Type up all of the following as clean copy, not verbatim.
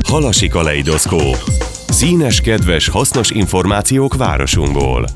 Halasi kaleidoszkóp. Színes, kedves, hasznos információk városunkból.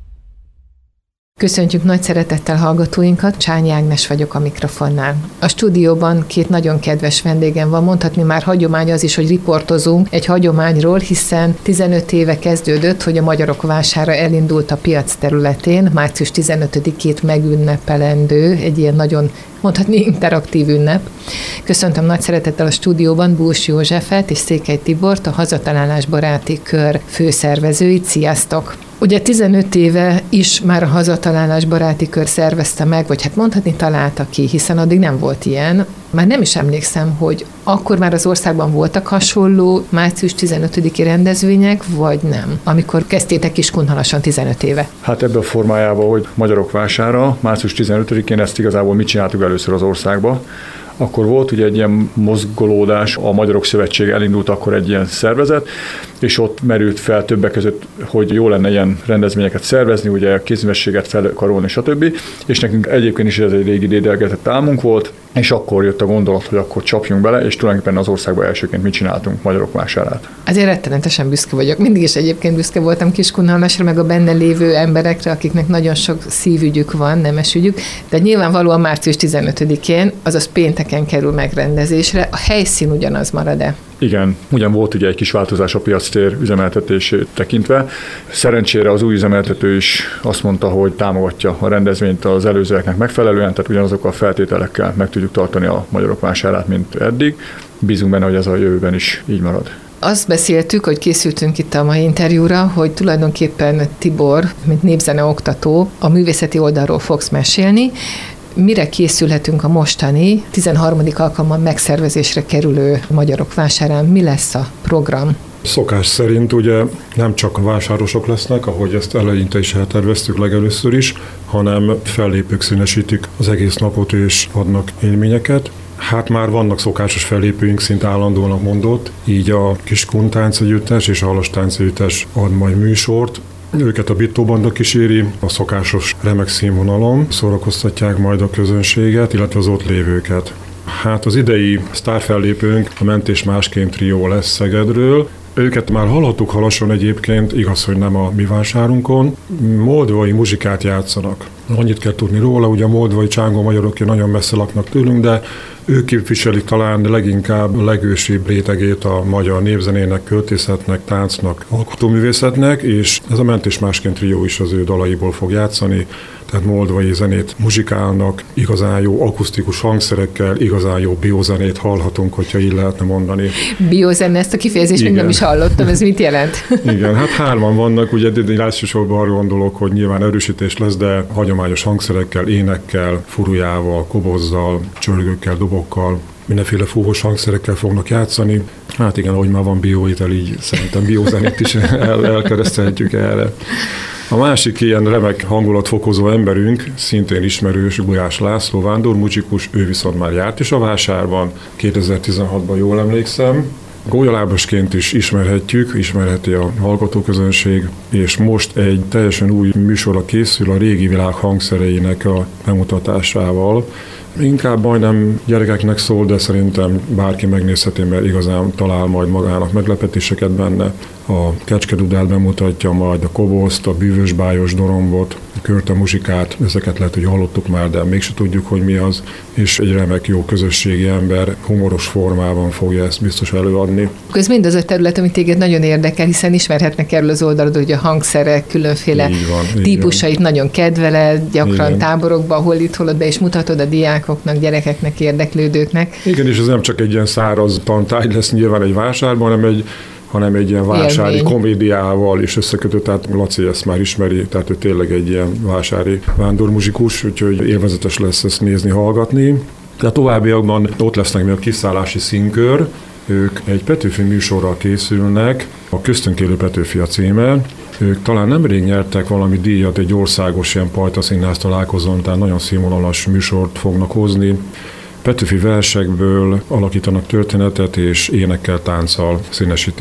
Köszöntjük nagy szeretettel hallgatóinkat, Csányi Ágnes vagyok a mikrofonnál. A stúdióban két nagyon kedves vendégem van, mondhatni már hagyomány az is, hogy riportozunk egy hagyományról, hiszen 15 éve kezdődött, hogy a Magyarok Vására elindult a piac területén, március 15-ét megünnepelendő, egy ilyen nagyon mondhatni interaktív ünnep. Köszöntöm nagy szeretettel a stúdióban Bús Józsefet és Székely Tibort, a Hazatalálás Baráti Kör főszervezőit. Sziasztok! Ugye 15 éve is már a Hazatalálás Baráti Kör szervezte meg, vagy hát mondhatni találta ki, hiszen addig nem volt ilyen. Már nem is emlékszem, hogy akkor már az országban voltak hasonló március 15-i rendezvények, vagy nem? Amikor kezdtétek Kiskunhalason 15 éve. Hát ebben a formájában, hogy Magyarok Vására, március 15-én ezt igazából mit csináltuk először az országba. Akkor volt ugye egy ilyen mozgolódás, a Magyarok Szövetsége elindult akkor egy ilyen szervezet, és ott merült fel többek között, hogy jó lenne ilyen rendezvényeket szervezni, ugye kézművességet felkarolni, stb. És nekünk egyébként is ez egy régi dédelgetett álmunk volt, és akkor jött a gondolat, hogy akkor csapjunk bele, és tulajdonképpen az országban elsőként mit csináltunk Magyarok Vásárát. Azért rettenetesen büszke vagyok. Mindig is egyébként büszke voltam Kiskunhalasra, meg a benne lévő emberekre, akiknek nagyon sok szívügyük van, nemes ügyük, de nyilvánvalóan március 15-én, azaz pénteken kerül megrendezésre. A helyszín ugyanaz marad-e? Igen, ugyan volt ugye egy kis változás a piactér üzemeltetését tekintve. Szerencsére az új üzemeltető is azt mondta, hogy támogatja a rendezvényt az előzőeknek megfelelően, tehát ugyanazokkal a feltételekkel meg tudjuk tartani a Magyarok Vásárát, mint eddig. Bízunk benne, hogy ez a jövőben is így marad. Azt beszéltük, hogy készültünk itt a mai interjúra, hogy tulajdonképpen Tibor, mint népzene oktató, a művészeti oldalról fogsz mesélni. Mire készülhetünk a mostani 13. alkalommal megszervezésre kerülő Magyarok Vásárán? Mi lesz a program? Szokás szerint ugye nem csak a vásárosok lesznek, ahogy ezt eleinte is elterveztük legelőször is, hanem fellépők színesítik az egész napot és adnak élményeket. Hát már vannak szokásos fellépőink, szinte állandónak mondott, így a Kiskun táncegyüttes és a Halas táncegyüttes ad majd műsort. Őket a Bittó Banda kíséri, a szokásos remek színvonalon szórakoztatják majd a közönséget, illetve az ott lévőket. Hát az idei sztárfellépőnk a Mentés Másként trió lesz Szegedről. Őket már hallhattuk Halason egyébként, igaz, hogy nem a mi vásárunkon. Moldvai muzsikát játszanak. Annyit kell tudni róla, ugye a moldvai csángó magyarok nagyon messze laknak tőlünk, de ők képviselik talán leginkább a legősibb rétegét a magyar népzenének, költészetnek, táncnak, alkotóművészetnek, és ez a Mentés Másként trió is az ő dalaiból fog játszani, tehát moldvai zenét muzsikálnak, igazán jó akusztikus hangszerekkel, igazán jó biozenét hallhatunk, hogyha így lehetne mondani. Biozene, ezt a kifejezést még nem is hallottam, ez mit jelent? Igen, hát hárman vannak, ugye elsősorban arra gondolok, hogy nyilván erősítés lesz, de hagyományos hangszerekkel, énekkel, furujával, kobozzal, csörgőkkel, dobokkal, mindenféle fúvós hangszerekkel fognak játszani. Hát igen, ahogy már van bioétel, így szerintem biozenét is elkeresztelhetjük erre. A másik ilyen remek hangulatfokozó emberünk, szintén ismerős, Gulyás László vándormuzsikus, ő viszont már járt is a vásárban, 2016-ban jól emlékszem. Gólyalábasként is ismerheti a hallgatóközönség, és most egy teljesen új műsorra készül a régi világ hangszereinek a bemutatásával. Inkább majdnem gyerekeknek szól, de szerintem bárki megnézheti, mert igazán talál majd magának meglepetéseket benne. A kecskedudát bemutatja majd, a koboszt, a bűvösbájos dorombot, a körte muzsikát, ezeket lehet, hogy hallottuk már, de mégse tudjuk, hogy mi az, és egy remek jó közösségi ember humoros formában fogja ezt biztos előadni. Ez mindaz a terület, ami téged nagyon érdekel, hiszen ismerhetnek erről az oldalról, hogy a hangszerek különféle típusait nagyon kedveled, gyakran táborokba, hol itt, hol ott be is mutatod a diákoknak, gyerekeknek, érdeklődőknek. Igen, és ez nem csak egy ilyen száraz tantárgy lesz nyilván egy vásárban, hanem egy ilyen vásári komédiával is összekötött, tehát Laci ezt már ismeri, tehát ő tényleg egy ilyen vásári vándormuzsikus, úgyhogy élvezetes lesz ezt nézni, hallgatni. De a továbbiakban ott lesznek még a kiszállási színkör, ők egy Petőfi műsorral készülnek, a Köztünk élő Petőfi a címe. Ők talán nemrég nyertek valami díjat egy országos ilyen pajtaszínház találkozón, tehát nagyon színvonalas műsort fognak hozni. Petőfi versekből alakítanak történetet, és énekkel, tánccal színesítik.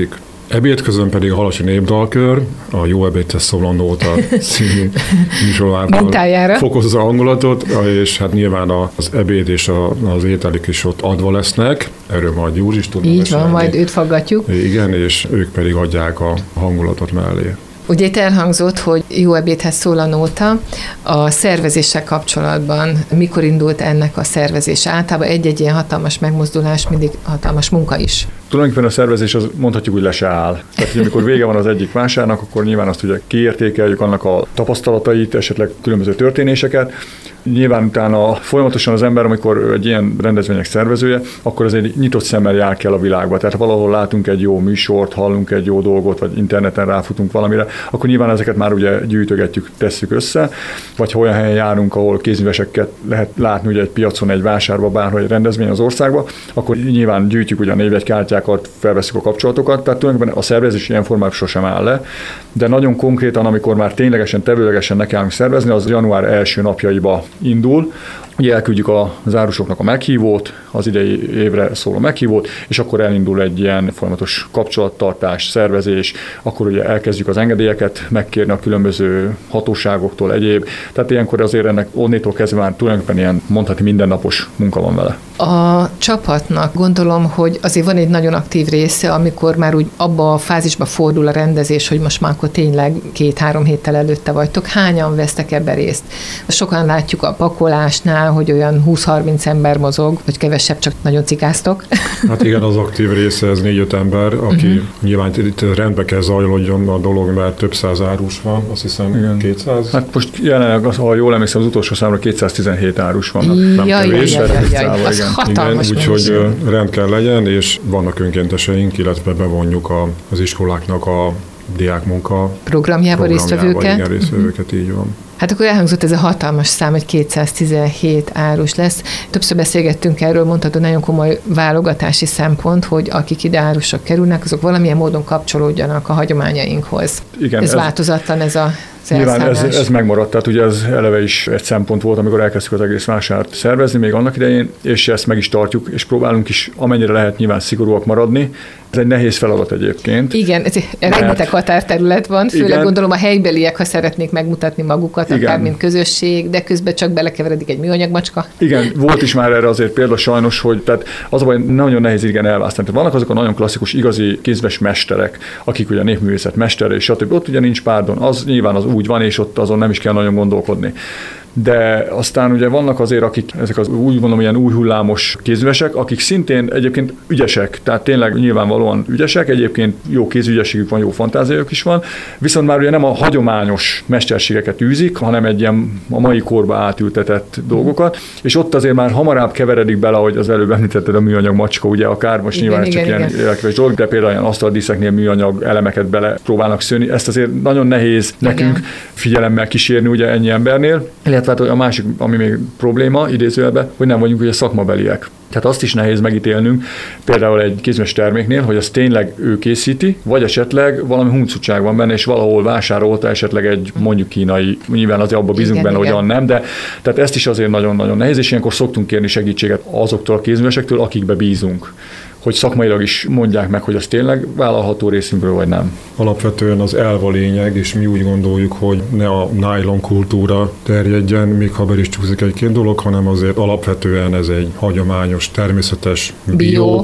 Ebéd közben pedig a Halasi Népdalkör, a Jó ebédhez szóló nóta című műsorával fokozza a hangulatot, és hát nyilván az ebéd és az ételik is ott adva lesznek, erről majd Józsi is tudna mesélni. Így van, majd őt faggatjuk. Igen, és ők pedig adják a hangulatot mellé. Ugye itt elhangzott, hogy Jó ebédhez szól a nóta. A szervezéssel kapcsolatban mikor indult ennek a szervezése? Általában egy-egy ilyen hatalmas megmozdulás mindig hatalmas munka is. Tulajdonképpen a szervezés az mondhatjuk, hogy le se áll. Tehát, hogy amikor vége van az egyik vásárnak, akkor nyilván azt ugye kiértékeljük, annak a tapasztalatait, esetleg különböző történéseket. Nyilván utána folyamatosan az ember, amikor egy ilyen rendezvények szervezője, akkor azért nyitott szemmel jár kell a világba. Tehát valahol látunk egy jó műsort, hallunk egy jó dolgot, vagy interneten ráfutunk valamire, akkor nyilván ezeket már ugye gyűjtögetjük, tesszük össze, vagy ha olyan helyen járunk, ahol kézműveseket lehet látni ugye egy piacon, egy vásárba, bárhol egy rendezvény az országba, akkor nyilván gyűjtjük ugye a névjegykártyákat, felveszünk a kapcsolatokat, tehát tulajdonképpen a szervezés ilyen formában sosem áll le, de nagyon konkrétan, amikor már ténylegesen, tevőlegesen nekiállunk szervezni, az január első napjaiba indul. Ugye elküldjük az árusoknak a meghívót, az idei évre szóló meghívót, és akkor elindul egy ilyen folyamatos kapcsolattartás, szervezés, akkor ugye elkezdjük az engedélyeket megkérni a különböző hatóságoktól, egyéb. Tehát ilyenkor azért ennek onnétól kezdve már tulajdonképpen ilyen mondhatni mindennapos munka van vele. A csapatnak gondolom, hogy azért van egy nagyon aktív része, amikor már úgy abba a fázisba fordul a rendezés, hogy most már akkor tényleg 2-3 héttel előtte vagytok. Hányan vesztek ebbe részt? Sokan látjuk a pakolásnál, hogy olyan 20-30 ember mozog, vagy kevesebb, csak nagyon cikáztok. Hát igen, az aktív része ez 4-5 ember, aki nyilván itt rendbe kell zajlódjon a dolog, mert több száz árus van, azt hiszem igen. 200. Hát most jelenleg, ha jól emlékszem, az utolsó számra 217 árus van. Nem kevés. Az hatalmas. Úgyhogy rend kell legyen, és vannak önkénteseink, illetve bevonjuk az iskoláknak a diákmunka programjába résztvevőket. Igen, résztvevőket, így van. Hát akkor elhangzott ez a hatalmas szám, hogy 217 árus lesz. Többször beszélgettünk erről, mondhatod, nagyon komoly válogatási szempont, hogy akik ide árusok kerülnek, azok valamilyen módon kapcsolódjanak a hagyományainkhoz. Igen, ez változatlan ez a nyilván ez megmaradt, tehát ugye ez eleve is egy szempont volt, amikor elkezdtük az egész vásárt szervezni még annak idején, és ezt meg is tartjuk, és próbálunk is amennyire lehet nyilván szigorúak maradni. Ez egy nehéz feladat egyébként. Igen, rengeteg határterület van, főleg igen. Gondolom a helybeliek, ha szeretnék megmutatni magukat, igen. Akár mint közösség, de közben csak belekeveredik egy műanyag macska. Igen, volt is már erre azért példa sajnos, hogy tehát az a baj, nagyon nehéz igen elválasztani. Tehát vannak azok a nagyon klasszikus, igazi kézves mesterek, akik ugye népművészet mestere, és stb. Ott ugye nincs párdon, az nyilván az úgy van, és ott azon nem is kell nagyon gondolkodni. De aztán ugye vannak azért, akik ezek az úgy mondom, ilyen új hullámos kézművesek, akik szintén egyébként ügyesek, tehát tényleg nyilvánvalóan ügyesek, egyébként jó kézügyességük van, jó fantáziájuk is van, viszont már ugye nem a hagyományos mesterségeket űzik, hanem egy ilyen a mai korba átültetett dolgokat, és ott azért már hamarabb keveredik bele, ahogy az előbb említetted, a műanyag macska, ugye akár most nyilván csak ilyen érdekes dolog, de például ilyen asztaldíszeknél műanyag elemeket bele próbálnak szőni, ezt azért nagyon nehéz nekünk figyelemmel kísérni ugye ennyi embernél. Illetve a másik, ami még probléma, idézőjelben, hogy nem vagyunk ugye szakmabeliek. Tehát azt is nehéz megítélnünk, például egy kézműves terméknél, hogy azt tényleg ő készíti, vagy esetleg valami huncutság van benne, és valahol vásárolta esetleg egy mondjuk kínai, nyilván azért abba bízunk benne, hogy nem, de tehát ezt is azért nagyon-nagyon nehéz, és ilyenkor szoktunk kérni segítséget azoktól a kézművesektől, akikbe bízunk, hogy szakmailag is mondják meg, hogy az tényleg vállalható részünkről, vagy nem. Alapvetően az elv a lényeg, és mi úgy gondoljuk, hogy ne a nylon kultúra terjedjen, még ha be is csúszik egy-két dolog, hanem azért alapvetően ez egy hagyományos, természetes bio.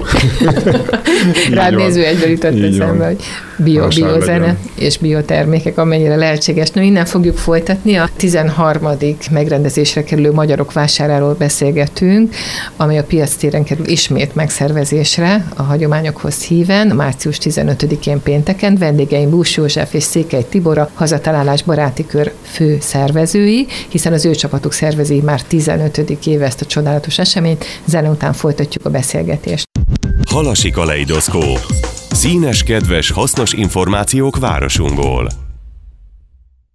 Rád néző egyből jutott eszembe, hogy biozene és biotermékek, amennyire lehetséges. No, innen fogjuk folytatni. A 13. megrendezésre kerülő Magyarok vásáráról beszélgetünk, amely a piactéren kerül ismét megszervezésre, a hagyományokhoz híven, március 15-én pénteken. Vendégeim Bús József és Székely Tibor, a Hazatalálás baráti kör fő szervezői, hiszen az ő csapatuk szervezi már 15. éve ezt a csodálatos eseményt. Zene után folytatjuk a beszélgetést. Halasi kaleidoszkóp. Színes, kedves, hasznos információk városunkból.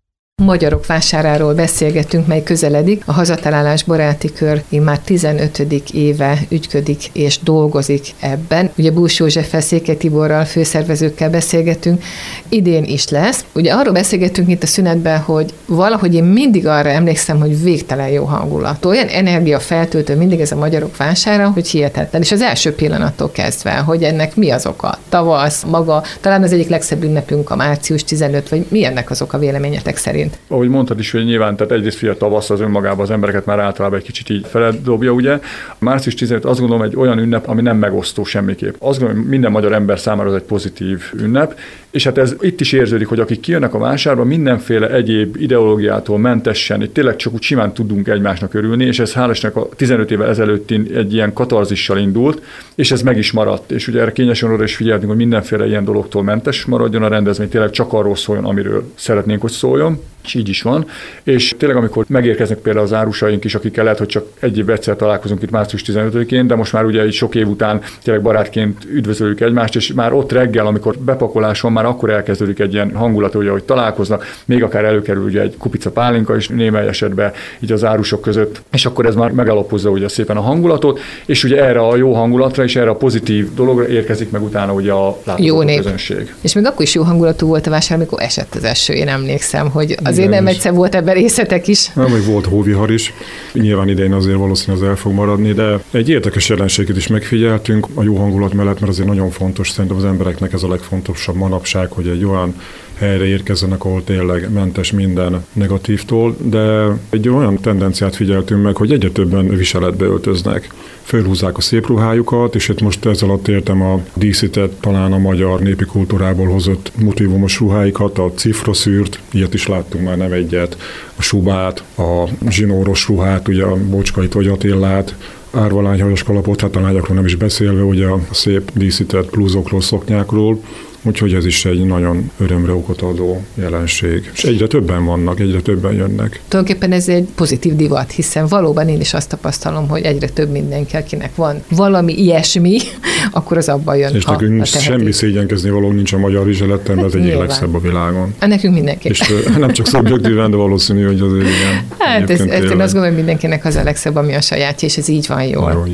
Magyarok vásáráról beszélgetünk, mely közeledik. A Hazatalálás baráti kör már 15. éve ügyködik és dolgozik ebben. Ugye Bús Józseffel, Székely Tiborral, főszervezőkkel beszélgetünk. Idén is lesz. Ugye arról beszélgettünk itt a szünetben, hogy valahogy én mindig arra emlékszem, hogy végtelen jó hangulat. Olyan energia feltöltő mindig ez a Magyarok vására, hogy hihetetlen. És az első pillanattól kezdve, hogy ennek mi az oka? Tavasz, maga, talán az egyik legszebb ünnepünk a március 15, vagy mi ennek az oka véleményetek szerint? Ahogy mondtad is, hogy nyilván, tehát egyrészt a tavasz az önmagában az embereket már általában egy kicsit így feledobja, ugye. A március 15 azt gondolom egy olyan ünnep, ami nem megosztó semmiképp. Azt gondolom, hogy minden magyar ember számára az egy pozitív ünnep, és hát ez itt is érződik, hogy akik kijönnek a vásárba, mindenféle egyéb ideológiától mentesen, itt tényleg csak úgy simán tudunk egymásnak örülni, és ez hál' Istennek a 15 évvel ezelőtt egy ilyen katarzissal indult, és ez meg is maradt. És ugye erre kényesen oda is figyeltünk, hogy mindenféle ilyen dologtól mentes maradjon a rendezvény, tényleg csak arról szóljon, amiről szeretnénk, hogy szóljon. És így is van. És tényleg, amikor megérkeznek például az árusaink is, akikkel lehet, hogy csak egy évvel egyszer találkozunk itt március 15-én, de most már ugye így sok év után tényleg barátként üdvözöljük egymást, és már ott reggel, amikor bepakolás van, már akkor elkezdődik egy ilyen hangulat, ugye, hogy találkoznak, még akár előkerül ugye egy kupica pálinka is némely esetben így az árusok között, és akkor ez már megalapozza ugye szépen a hangulatot, és ugye erre a jó hangulatra és erre a pozitív dologra érkezik meg utána ugye a látogató közönség. És még akkor is jó hangulatú volt a vásár, amikor esett az eső, én emlékszem, hogy azért nem egyszer volt ebben részletek is. Még volt hóvihar is. Nyilván idején azért valószínűleg az el fog maradni, de egy érdekes jelenséget is megfigyeltünk a jó hangulat mellett, mert azért nagyon fontos, szerintem az embereknek ez a legfontosabb manapság, hogy egy olyan helyre érkezzenek, ahol tényleg mentes minden negatívtól, de egy olyan tendenciát figyeltünk meg, hogy egyre többen viseletbe öltöznek. Fölhúzzák a szép ruhájukat, és itt most ezzel alatt értem a díszített, talán a magyar népi kultúrából hozott motívumos ruháikat, a cifraszűrt, ilyet is láttunk már nem egyet, a subát, a zsinóros ruhát, ugye a Bocskait vagy Attillát, árvalányhajos kalapot, hát a lányokról nem is beszélve, ugye a szép díszített blúzokról, szoknyákról, úgyhogy ez is egy nagyon örömre okot adó jelenség. És egyre többen vannak, egyre többen jönnek. Tulajdonképpen ez egy pozitív divat, hiszen valóban én is azt tapasztalom, hogy egyre több mindenki, akinek van valami ilyesmi, akkor az abban jön. És nekünk semmi szégyenkezni való nincs a magyar viselettel, mert ez egyik legszebb a világon. Nekünk mindenki. És nem csak szubjektíven, de valószínű, hogy azért igen. Hát ezt én azt gondolom, hogy mindenkinek az a legszebb, ami a sajátja, és ez így van jól.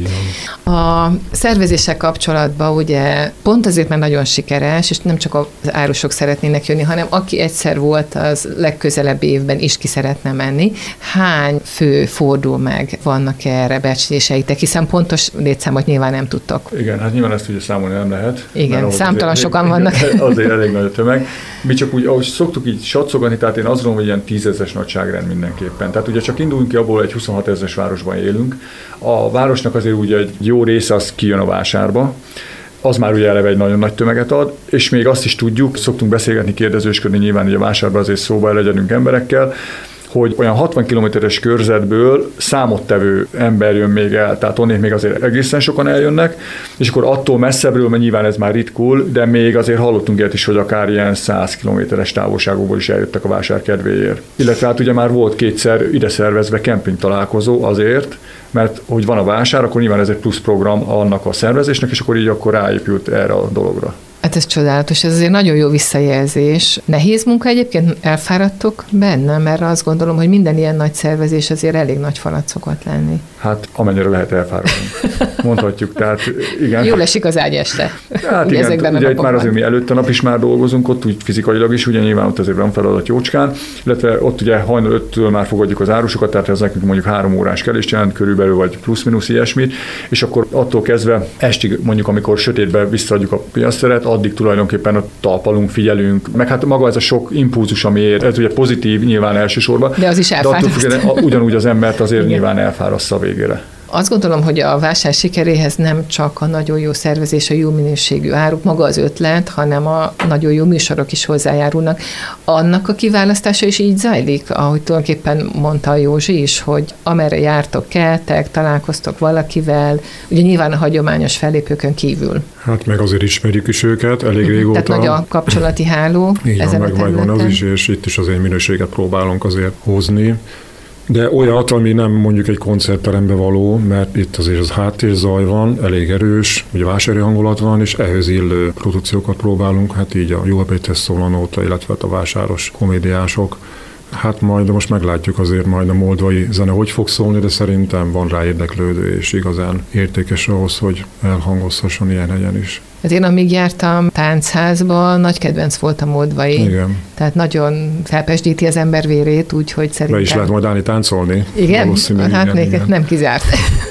A szervezéssel kapcsolatban ugye pont azért, mert nagyon sikeres, és nem csak az árusok szeretnének jönni, hanem aki egyszer volt, az legközelebb évben is ki szeretne menni. Hány fő fordul meg? Vannak erre becsléseitek? Hiszen pontos létszámot nyilván nem tudtok. Igen, hát nyilván ezt ugye számolni nem lehet. Igen, számtalan sokan vannak. Azért elég nagy a tömeg. Mi csak úgy, ahogy szoktuk így satszolgatni, tehát én azt gondolom, hogy ilyen 10 000-es nagyságrend mindenképpen. Tehát ugye csak induljunk ki abból, egy 26 000-es városban élünk. A városnak azért ugye egy jó része az kijön a vásárba. Az már ugye eleve egy nagyon nagy tömeget ad, és még azt is tudjuk, szoktunk beszélgetni, kérdezősködni, nyilván ugye a vásárban azért szóba legyenünk emberekkel, hogy olyan 60 kilométeres körzetből számottevő ember jön még el, tehát onnét még azért egészen sokan eljönnek, és akkor attól messzebbről, mert nyilván ez már ritkul, de még azért hallottunk ilyet is, hogy akár ilyen 100 kilométeres távolságokból is eljöttek a vásár kedvéért. Illetve hát ugye már volt kétszer ide szervezve kemping találkozó azért, mert hogy van a vásár, akkor nyilván ez egy plusz program annak a szervezésnek, és akkor így akkor ráépült erre a dologra. Hát ez csodálatos, ez azért nagyon jó visszajelzés. Nehéz munka egyébként, elfáradtok benne, mert azt gondolom, hogy minden ilyen nagy szervezés azért elég nagy falat szokott lenni. Hát amennyire lehet elfáradni. Mondhatjuk, tehát igen. Jól esik az ágy este. Hát igen, ugye itt már azért mi előtte nap is már dolgozunk ott, úgy fizikailag is, ugye nyilván ott azért van feladat jócskán, illetve ott ugye hajnal 5-től már fogadjuk az árusokat, tehát ez nekünk mondjuk 3 órás kelést jelent körülbelül, vagy plusz-minusz ilyesmit, és akkor attól kezdve estig mondjuk, amikor sötétbe visszaadjuk a piaszteret, addig tulajdonképpen ott talpalunk, figyelünk, meg hát maga ez a sok impulzus, ami ér, ez ugye pozitív nyilván elsősorban. De az is elfáraszt. Ugyanúgy az embert azért nyilván elfárasztja a végére. Azt gondolom, hogy a vásár sikeréhez nem csak a nagyon jó szervezés, a jó minőségű áruk, maga az ötlet, hanem a nagyon jó műsorok is hozzájárulnak. Annak a kiválasztása is így zajlik, ahogy tulajdonképpen mondta a Józsi is, hogy amerre jártok, keltek, találkoztok valakivel, ugye nyilván a hagyományos fellépőkön kívül. Hát meg azért ismerjük is őket elég régóta. Tehát nagy a kapcsolati háló. Igen, megvan az is, és itt is azért minőséget próbálunk azért hozni. De olyat, ami nem mondjuk egy koncertterembe való, mert itt azért az háttérzaj van, elég erős, ugye vásári hangulat van, és ehhez illő produkciókat próbálunk, hát így a Jó Ebédhez szóló nóta, illetve a vásáros komédiások Hát majd most meglátjuk azért majd a moldvai zene hogy fog szólni, de szerintem van rá érdeklődő, és igazán értékes ahhoz, hogy elhangozhasson ilyen helyen is. Hát én amíg jártam táncházba, nagy kedvenc volt a moldvai. Igen. Tehát nagyon felpesdíti az ember vérét, úgyhogy szerintem... Be is lehet majd állni táncolni. Igen? Hát igen, még igen. nem kizárt.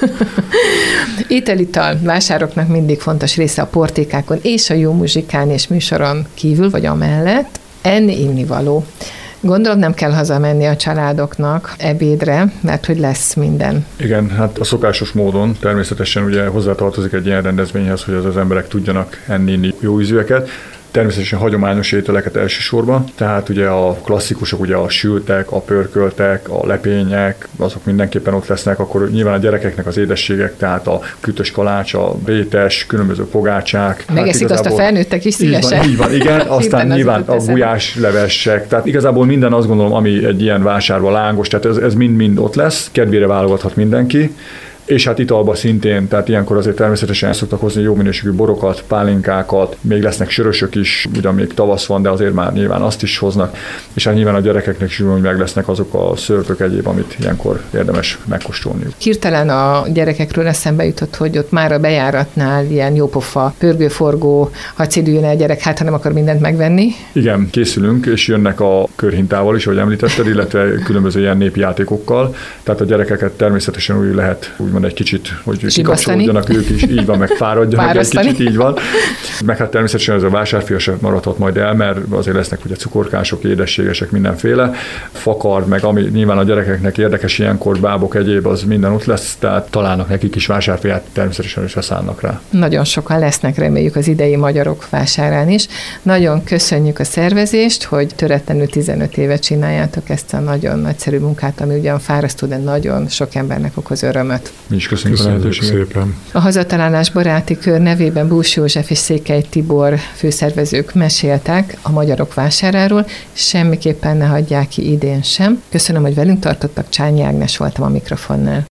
Étel-ital vásároknak mindig fontos része a portékákon és a jó muzsikán és műsoron kívül, vagy amellett. Enni-innivaló. Gondolom nem kell hazamenni a családoknak ebédre, mert hogy lesz minden. Igen, hát a szokásos módon természetesen ugye hozzátartozik egy ilyen rendezvényhez, hogy az emberek tudjanak enni jó ízűeket. Természetesen hagyományos ételeket elsősorban, tehát ugye a klasszikusok, ugye a sültek, a pörköltek, a lepények, azok mindenképpen ott lesznek, akkor nyilván a gyerekeknek az édességek, tehát a kütös kalács, a rétes, különböző pogácsák. Megeszik azt a felnőttek is szívesen. Így van, igen, aztán nyilván a gulyáslevesek, tehát igazából minden azt gondolom, ami egy ilyen vásárban lángos, tehát ez mind-mind ott lesz, kedvére válogathat mindenki. És hát italba szintén, tehát ilyenkor azért természetesen el szoktak hozni jó minőségű borokat, pálinkákat, még lesznek sörösök is, ugyan még tavasz van, de azért már nyilván azt is hoznak, és hát nyilván a gyerekeknek is meg lesznek azok a szörpök egyéb, amit ilyenkor érdemes megkóstolniuk. Hirtelen a gyerekekről eszembe jutott, hogy ott már a bejáratnál ilyen jópofa, pörgőforgó, hadd szédüljön el gyerek, hát ha nem akar mindent megvenni. Igen, készülünk, és jönnek a körhintával is, ahogy említetted, illetve különböző ilyen népi játékokkal, tehát a gyerekeket természetesen úgy lehet úgymond egy kicsit, hogy kikapcsolódjanak ők is, így van, meg fáradjanak egy kicsit, így van. Meg hát természetesen ez a vásárfia sem maradhat majd el, mert azért lesznek ugye cukorkások, édességesek, mindenféle, fakard, meg ami nyilván a gyerekeknek érdekes ilyenkor, bábok, egyéb, az minden ott lesz, tehát találnak nekik is vásárfiát, természetesen is leszállnak rá. Nagyon sokan lesznek, reméljük, az idei magyarok vásárán is. Nagyon köszönjük a szervezést, hogy töretlenül 15 éve csináljátok ezt a nagyon nagyszerű munkát, ami ugyan fárasztó, de nagyon sok embernek okoz örömöt. Mi is köszönjük a lehetőséget. Szépen. A Hazatalálás baráti kör nevében Bús József és Székely Tibor főszervezők meséltek a magyarok vásáráról, semmiképpen ne hagyják ki idén sem. Köszönöm, hogy velünk tartottak, Csányi Ágnes voltam a mikrofonnál.